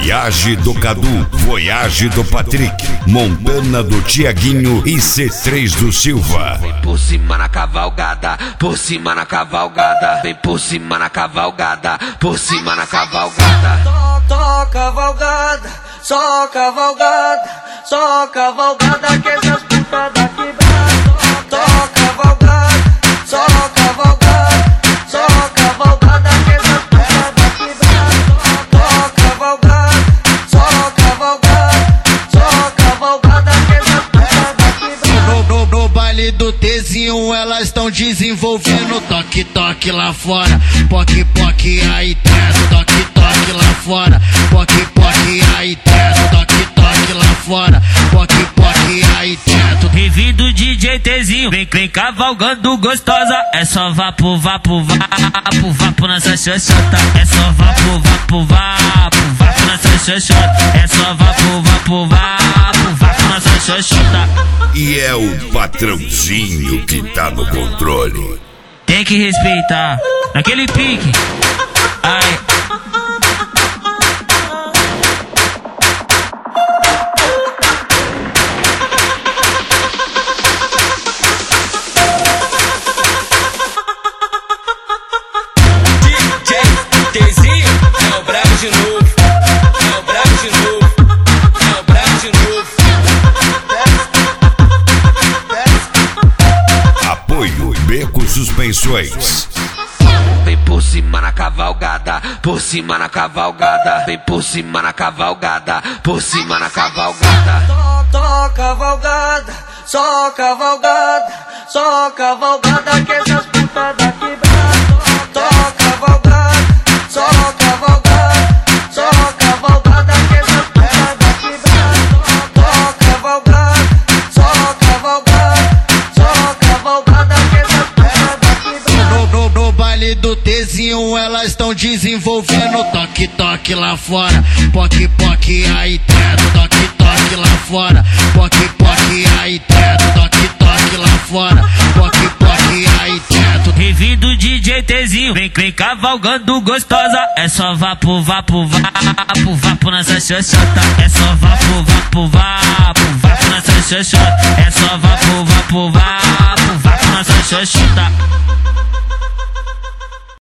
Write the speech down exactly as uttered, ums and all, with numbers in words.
Voyage do Cadu, Voyage do Patrick, Montana do Tiaguinho e C três do Silva. Vem por cima na cavalgada, por cima na cavalgada. Vem por cima na cavalgada, por cima na cavalgada. Só cavalgada, só cavalgada, só cavalgada que essas putas da quebrada. Só cavalgada, só cavalgada, só cavalgada que essas putas da quebrada. Só cavalgada, só cavalgada, só cavalgada que essas putas da quebrada. No, no, no baile do Tezinho elas estão desenvolvendo toque toque lá fora, poque poque aí dentro, toque toque lá fora, poque poque aí dentro, toque toque lá fora, poque poque aí dentro. Revi do D J Tezinho, vem, vem cavalgando gostosa. É só vapo, vapo, vapo, vapo nessa xoxota. É só vapo, vapo, vapo, vapo nessa xoxota. É só vapo, vapo, vapo, vapo nessa xoxota. E é o patrãozinho que tá no controle. Tem que respeitar, naquele pique. Ai. Tezinho é o brabo de novo, é o brabo de novo, é o brabo de novo. Apoio Beco Suspensões. Vem por cima na cavalgada, por cima na cavalgada. Vem por cima na cavalgada, por cima na cavalgada. Só cavalgada, só cavalgada, só cavalgada que essas putas da quebrada. Só cavalgada, só cavalgada, só cavalgada que essas putas da quebrada. Só cavalgada, só cavalgada, só cavalgada que essas putas da quebrada. No, no, no baile do Tezinho elas estão desenvolvendo toque toque lá fora, poque poque aí dentro, toque toque lá fora, poque poque aí dentro, toque toque lá fora, poque poque aí dentro. Revi do D J Tezinho, vem, vem cavalgando gostosa. É só vapo, vapo, vapo, vapo nessa xoxota. É só vapo, vapo, vapo, vapo nessa xoxota. É só vapo, vapo, vapo, vapo nessa xoxota.